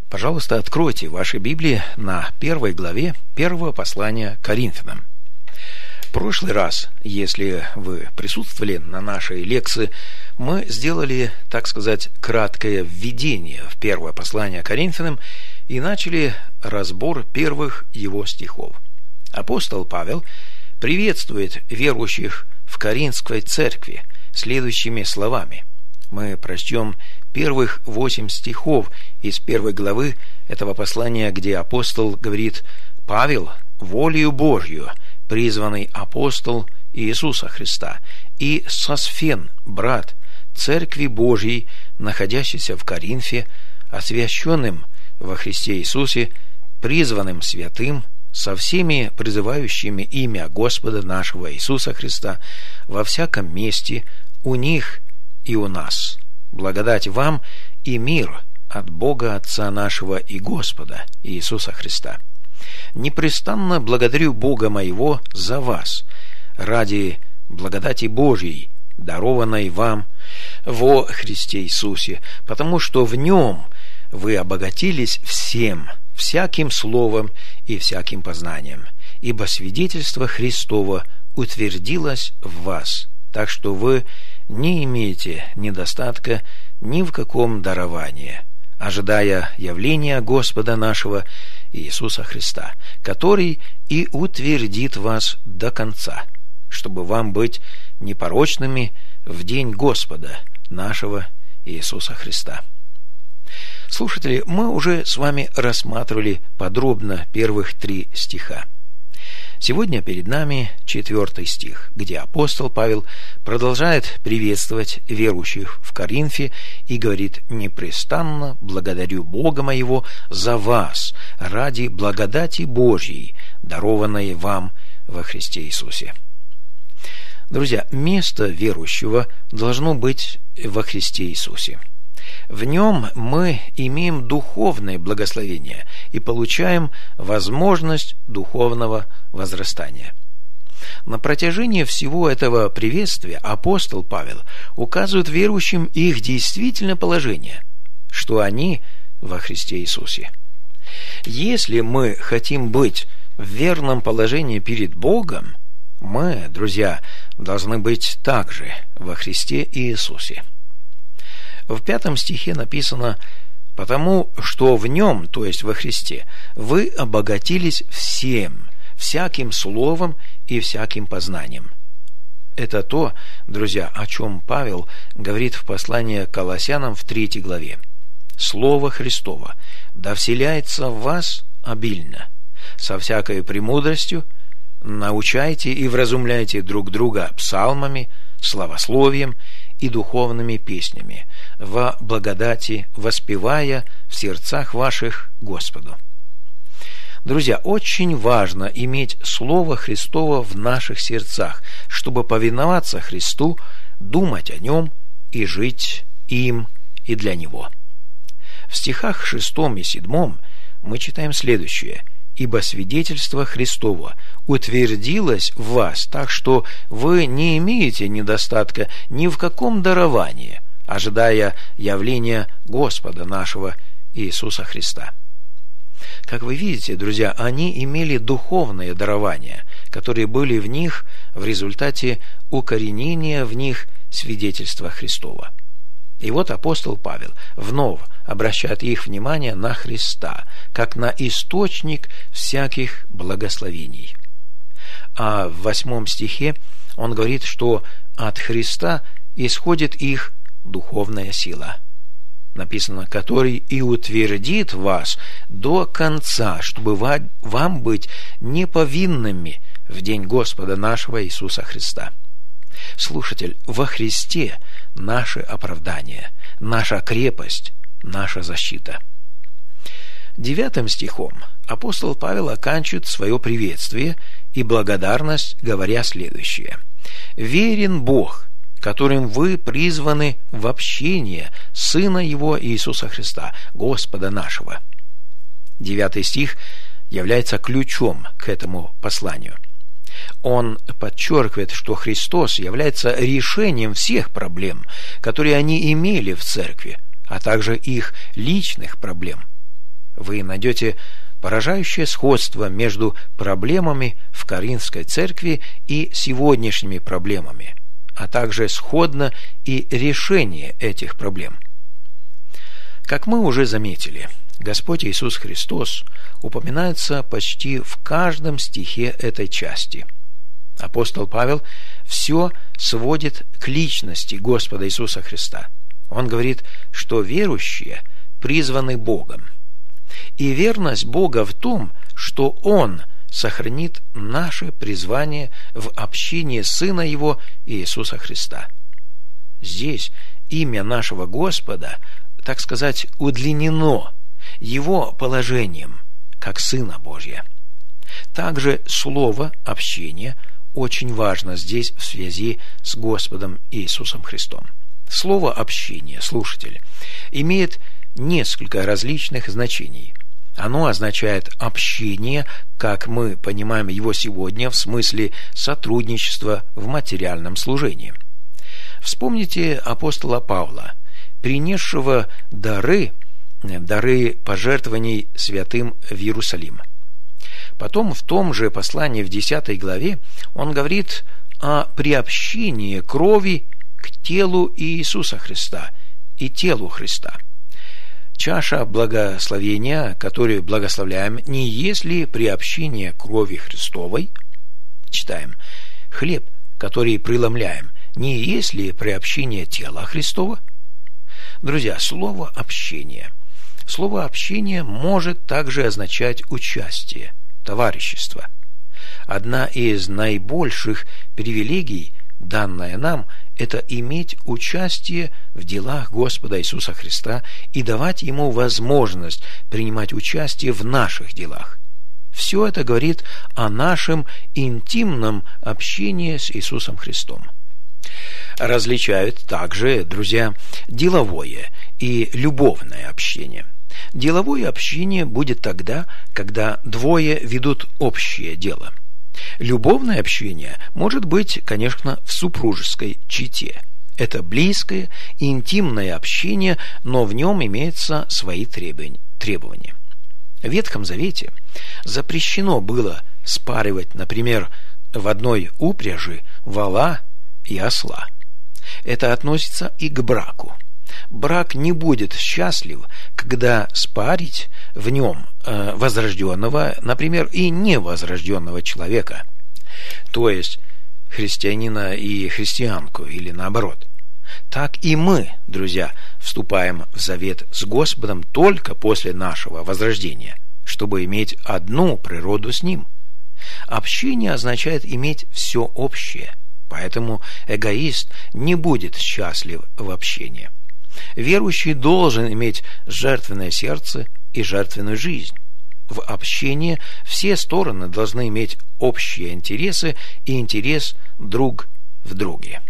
Пожалуйста, откройте ваши Библии на 1 главе 1 послания Коринфянам. В прошлый раз, если вы присутствовали на нашей лекции, мы сделали, так сказать, краткое введение в 1 послание Коринфянам и начали разбор первых его стихов. Апостол Павел приветствует верующих в Коринфской церкви следующими словами. Мы прочтем первых 8 стихов из 1 главы этого послания, где апостол говорит: «Павел, волею Божью, призванный апостол Иисуса Христа, и Сосфен, брат, церкви Божьей, находящейся в Коринфе, освященным во Христе Иисусе, призванным святым, со всеми призывающими имя Господа нашего Иисуса Христа во всяком месте, у них и у нас. Благодать вам и мир от Бога Отца нашего и Господа Иисуса Христа. Непрестанно благодарю Бога моего за вас, ради благодати Божьей, дарованной вам во Христе Иисусе, потому что в Нем вы обогатились всяким словом и всяким познанием, ибо свидетельство Христово утвердилось в вас, так что вы не имеете недостатка ни в каком даровании, ожидая явления Господа нашего Иисуса Христа, который и утвердит вас до конца, чтобы вам быть непорочными в день Господа нашего Иисуса Христа». Слушатели, мы уже с вами рассматривали подробно первых 3 стиха. Сегодня перед нами 4 стих, где апостол Павел продолжает приветствовать верующих в Коринфе и говорит: «Непрестанно благодарю Бога моего за вас, ради благодати Божьей, дарованной вам во Христе Иисусе». Друзья, место верующего должно быть во Христе Иисусе. В Нем мы имеем духовное благословение и получаем возможность духовного возрастания. На протяжении всего этого приветствия апостол Павел указывает верующим их действительное положение, что они во Христе Иисусе. Если мы хотим быть в верном положении перед Богом, мы, друзья, должны быть также во Христе Иисусе. В 5 стихе написано: «Потому что в Нем, то есть во Христе, вы обогатились всяким словом и всяким познанием». Это то, друзья, о чем Павел говорит в послании к Колоссянам в 3 главе. «Слово Христово да вселяется в вас обильно, со всякой премудростью, научайте и вразумляйте друг друга псалмами, славословием и духовными песнями, во благодати воспевая в сердцах ваших Господу». Друзья, очень важно иметь Слово Христово в наших сердцах, чтобы повиноваться Христу, думать о Нем и жить им и для Него. В стихах 6 и 7 мы читаем следующее: «Ибо свидетельство Христово утвердилось в вас, так что вы не имеете недостатка ни в каком даровании, ожидая явления Господа нашего Иисуса Христа». Как вы видите, друзья, они имели духовные дарования, которые были в них в результате укоренения в них свидетельства Христова. И вот апостол Павел вновь обращает их внимание на Христа, как на источник всяких благословений. А в 8 стихе он говорит, что от Христа исходит их духовная сила. Написано: «который и утвердит вас до конца, чтобы вам быть неповинными в день Господа нашего Иисуса Христа». Слушатель, во Христе наше оправдание, наша крепость, наша защита. 9 стихом апостол Павел оканчивает свое приветствие и благодарность, говоря следующее: «Верен Бог, которым вы призваны в общение Сына Его Иисуса Христа, Господа нашего». 9 стих является ключом к этому посланию. Он подчеркивает, что Христос является решением всех проблем, которые они имели в церкви, а также их личных проблем. вы найдете поражающее сходство между проблемами в Коринфской церкви и сегодняшними проблемами, а также сходно и решение этих проблем. Как мы уже заметили, Господь Иисус Христос упоминается почти в каждом стихе этой части. Апостол Павел все сводит к личности Господа Иисуса Христа. Он говорит, что верующие призваны Богом. И верность Бога в том, что Он сохранит наше призвание в общении Сына Его Иисуса Христа. Здесь имя нашего Господа, так сказать, удлинено Его положением, как Сына Божия. Также слово «общение» очень важно здесь в связи с Господом Иисусом Христом. Слово «общение», слушатель, имеет несколько различных значений. Оно означает общение, как мы понимаем его сегодня, в смысле сотрудничества в материальном служении. Вспомните апостола Павла, принесшего дары пожертвований святым в Иерусалим. Потом в том же послании в 10 главе он говорит о приобщении крови к телу Иисуса Христа и телу Христа. Чаша благословения, которую благословляем, не есть ли приобщение крови Христовой? Читаем. Хлеб, который преломляем, не есть ли приобщение тела Христова? Друзья, слово «общение». Слово «общение» может также означать участие, товарищество. Одна из наибольших привилегий, данная нам, это иметь участие в делах Господа Иисуса Христа и давать Ему возможность принимать участие в наших делах. Все это говорит о нашем интимном общении с Иисусом Христом. Различают также, друзья, деловое и любовное общение. Деловое общение будет тогда, когда двое ведут общее дело. Любовное общение может быть, конечно, в супружеской чете. Это близкое и интимное общение, но в нем имеются свои требования. В Ветхом Завете запрещено было спаривать, например, в одной упряжи вола и осла. Это относится и к браку. Брак не будет счастлив, когда спарить в нем возрожденного, например, и невозрожденного человека, то есть христианина и христианку, или наоборот. Так и мы, друзья, вступаем в завет с Господом только после нашего возрождения, чтобы иметь одну природу с Ним. Общение означает иметь все общее, поэтому эгоист не будет счастлив в общении. Верующий должен иметь жертвенное сердце и жертвенную жизнь. В общении все стороны должны иметь общие интересы и интерес друг в друге.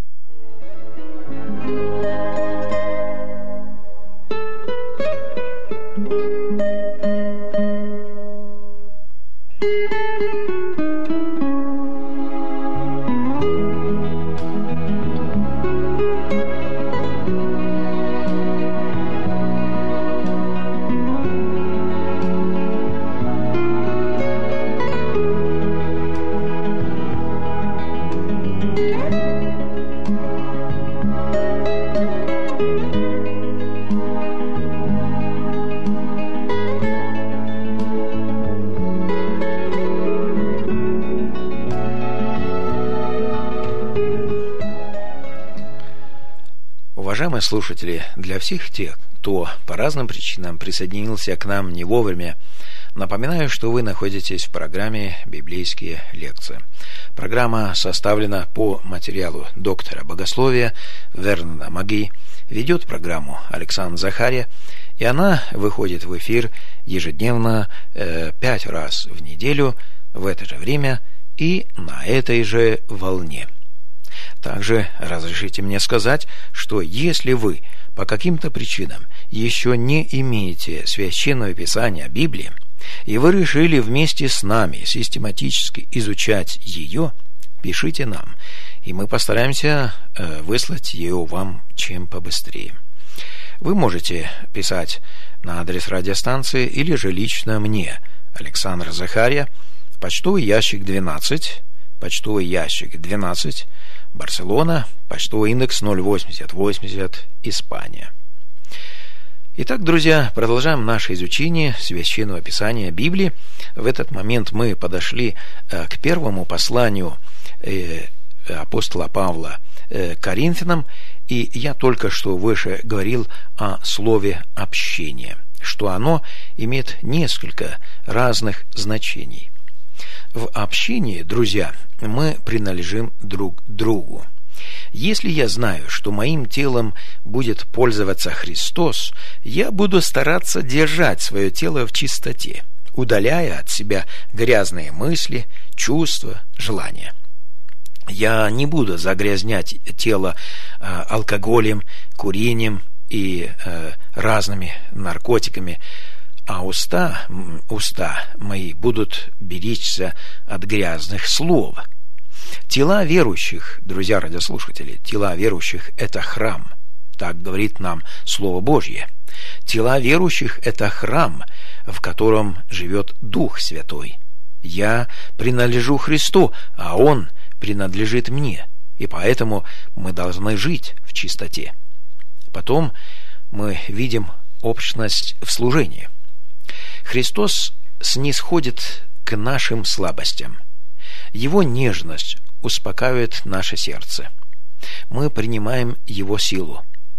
Уважаемые слушатели, для всех тех, кто по разным причинам присоединился к нам не вовремя, напоминаю, что вы находитесь в программе «Библейские лекции». Программа составлена по материалу доктора богословия Вернона Маги, ведет программу Александр Захария, и она выходит в эфир ежедневно 5 раз в неделю в это же время и на этой же волне. Также разрешите мне сказать, что если вы по каким-то причинам еще не имеете Священного Писания Библии, и вы решили вместе с нами систематически изучать ее, пишите нам, и мы постараемся выслать ее вам чем побыстрее. Вы можете писать на адрес радиостанции или же лично мне, Александр Захария, почтовый ящик 12, Барселона, почтовый индекс 08080, Испания. Итак, друзья, продолжаем наше изучение Священного Писания Библии. В этот момент мы подошли к первому посланию апостола Павла к Коринфянам, и я только что выше говорил о слове «общение», что оно имеет несколько разных значений. В общении, друзья, мы принадлежим друг другу. Если я знаю, что моим телом будет пользоваться Христос, я буду стараться держать свое тело в чистоте, удаляя от себя грязные мысли, чувства, желания. Я не буду загрязнять тело алкоголем, курением и разными наркотиками, а уста мои будут беречься от грязных слов. Тела верующих, друзья радиослушатели, тела верующих – это храм. Так говорит нам Слово Божье. Тела верующих – это храм, в котором живет Дух Святой. Я принадлежу Христу, а Он принадлежит мне, и поэтому мы должны жить в чистоте. Потом мы видим общность в служении. Христос снисходит к нашим слабостям. Его нежность успокаивает наше сердце. Мы принимаем Его силу.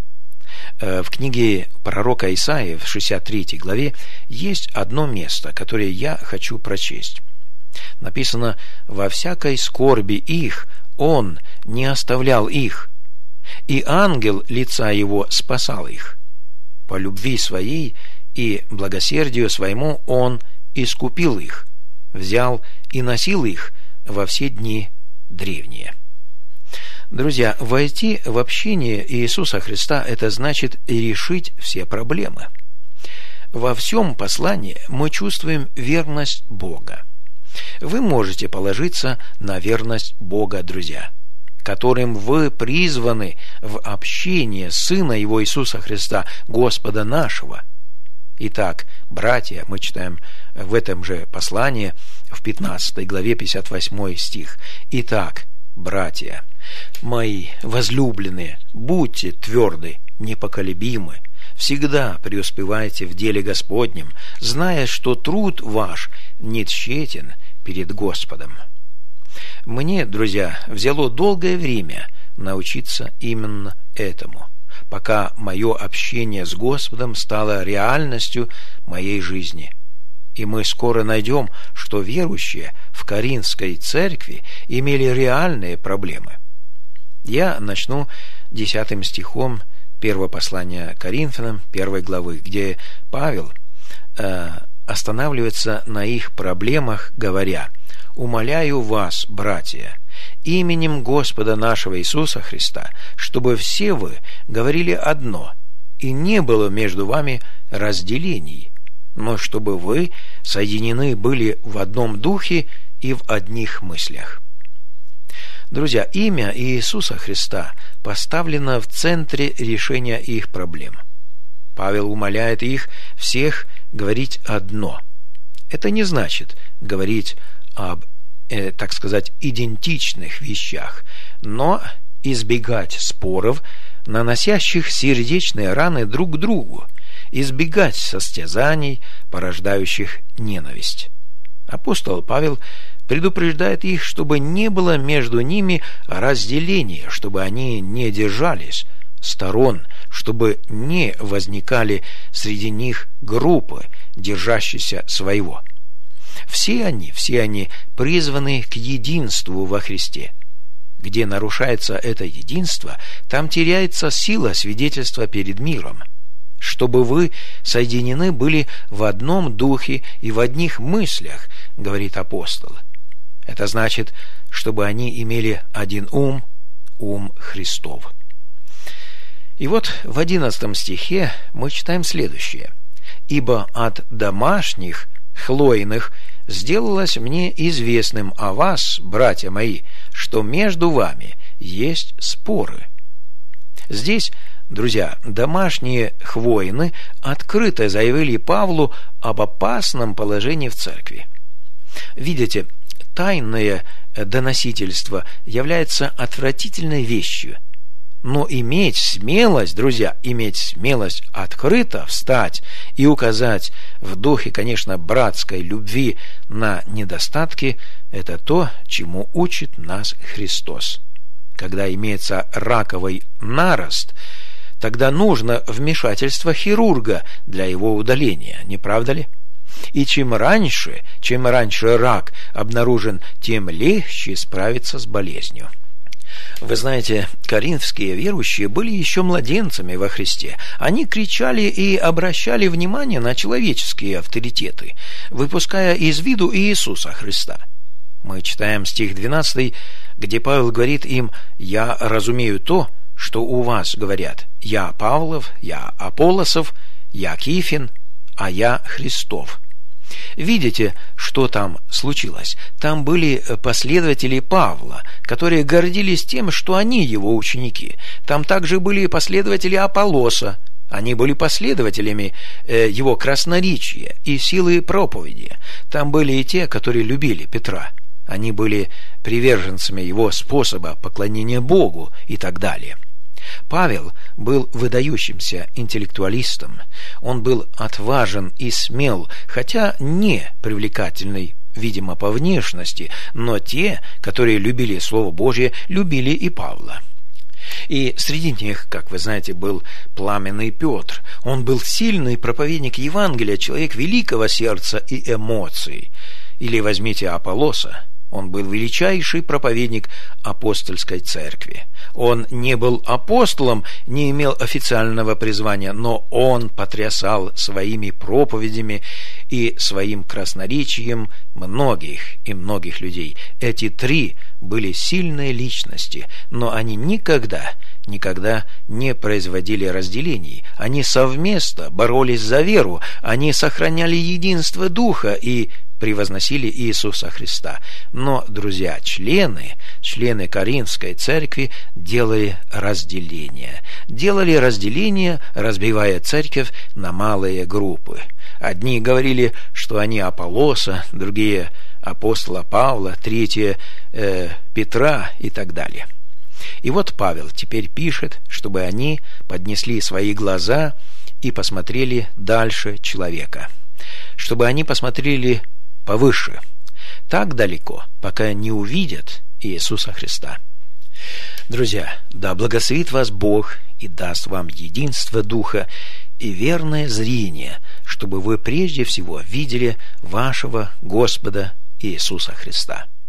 В книге пророка Исаии в 63 главе есть одно место, которое я хочу прочесть. Написано: «Во всякой скорби их Он не оставлял их, и ангел лица Его спасал их. По любви Своей и благосердию Своему Он искупил их, взял и носил их во все дни древние». Друзья, войти в общение Иисуса Христа – это значит решить все проблемы. Во всем послании мы чувствуем верность Бога. Вы можете положиться на верность Бога, друзья, которым вы призваны в общение Сына Его Иисуса Христа, Господа нашего. Итак, братья, мы читаем в этом же послании, в 15 главе, 58 стих. «Итак, братья мои возлюбленные, будьте тверды, непоколебимы, всегда преуспевайте в деле Господнем, зная, что труд ваш не тщетен перед Господом». Мне, друзья, взяло долгое время научиться именно этому, пока мое общение с Господом стало реальностью моей жизни. И мы скоро найдем, что верующие в Коринфской церкви имели реальные проблемы. Я начну 10 стихом 1 послания Коринфянам 1 главы, где Павел останавливается на их проблемах, говоря: «Умоляю вас, братья, именем Господа нашего Иисуса Христа, чтобы все вы говорили одно, и не было между вами разделений, но чтобы вы соединены были в одном духе и в одних мыслях». Друзья, имя Иисуса Христа поставлено в центре решения их проблем. Павел умоляет их всех говорить одно. Это не значит говорить об, так сказать, идентичных вещах, но избегать споров, наносящих сердечные раны друг другу, избегать состязаний, порождающих ненависть. Апостол Павел предупреждает их, чтобы не было между ними разделения, чтобы они не держались сторон, чтобы не возникали среди них группы, держащиеся своего. Все они призваны к единству во Христе. Где нарушается это единство, там теряется сила свидетельства перед миром. Чтобы вы соединены были в одном духе и в одних мыслях, говорит апостол. Это значит, чтобы они имели один ум, ум Христов. И вот в 11 стихе мы читаем следующее: «Ибо от домашних хлойных сделалось мне известным о вас, братья мои, что между вами есть споры». Здесь Друзья, домашние хвоины открыто заявили Павлу об опасном положении в церкви. Видите, тайное доносительство является отвратительной вещью. Но иметь смелость, друзья, иметь смелость открыто встать и указать в духе, конечно, братской любви на недостатки, это то, чему учит нас Христос. Когда имеется раковый нарост, тогда нужно вмешательство хирурга для его удаления, не правда ли? И чем раньше рак обнаружен, тем легче справиться с болезнью. Вы знаете, коринфские верующие были еще младенцами во Христе. Они кричали и обращали внимание на человеческие авторитеты, выпуская из виду Иисуса Христа. Мы читаем стих 12, где Павел говорит им: «Я разумею то, что у вас говорят: я Павлов, я Аполлосов, я Кифин, а я Христов». Видите, что там случилось? Там были последователи Павла, которые гордились тем, что они его ученики. Там также были последователи Аполлоса. Они были последователями его красноречия и силы проповеди. Там были и те, которые любили Петра. Они были приверженцами его способа поклонения Богу и так далее. Павел был выдающимся интеллектуалистом. Он был отважен и смел, хотя не привлекательный, видимо, по внешности, но те, которые любили Слово Божье, любили и Павла. И среди них, как вы знаете, был пламенный Петр. Он был сильный проповедник Евангелия, человек великого сердца и эмоций. Или возьмите Аполлоса. Он был величайший проповедник апостольской церкви. Он не был апостолом, не имел официального призвания, но он потрясал своими проповедями и своим красноречием многих и многих людей. Эти три были сильные личности, но они никогда не производили разделений. Они совместно боролись за веру, они сохраняли единство Духа и превозносили Иисуса Христа. Но, друзья, члены Коринфской церкви делали разделение, разбивая церковь на малые группы. Одни говорили, что они Аполлоса, другие апостола Павла, третьи Петра и так далее. И вот Павел теперь пишет, чтобы они поднесли свои глаза и посмотрели дальше человека, чтобы они посмотрели повыше, так далеко, пока не увидят Иисуса Христа. Друзья, да благословит вас Бог и даст вам единство Духа и верное зрение, чтобы вы прежде всего видели вашего Господа Иисуса Христа.